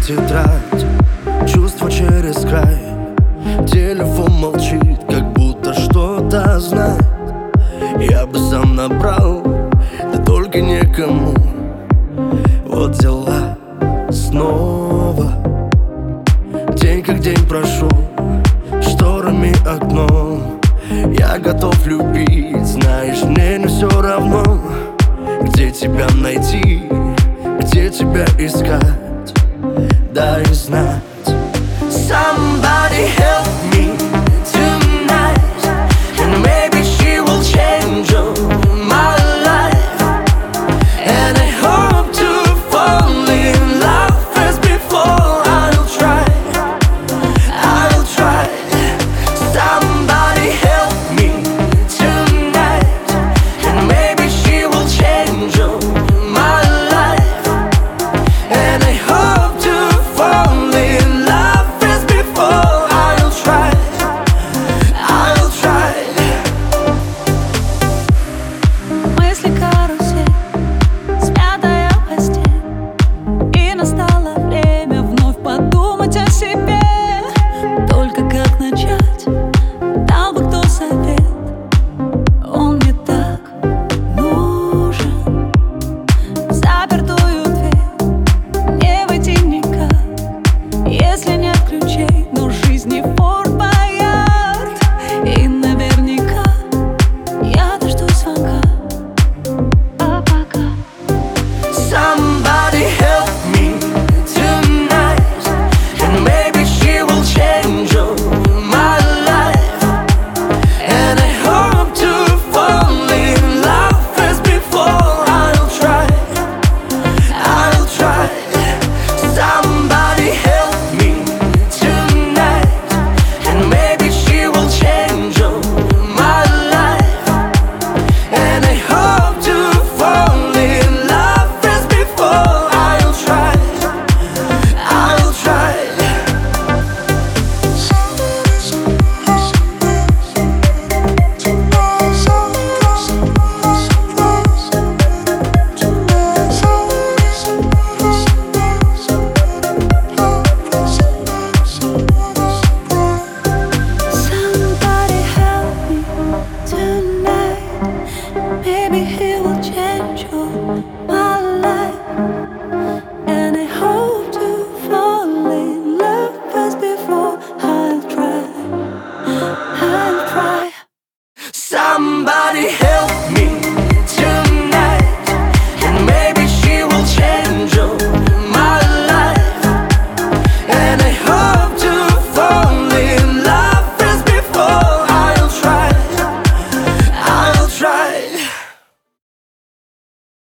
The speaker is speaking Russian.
тетрадь, чувства через край. Телефон молчит, как будто что-то знает. Я бы сам набрал, да только некому. Вот дела снова. День как день прошел, шторами окно. Я готов любить, знаешь, мне не все равно. Где тебя найти, где тебя искать, дай знать.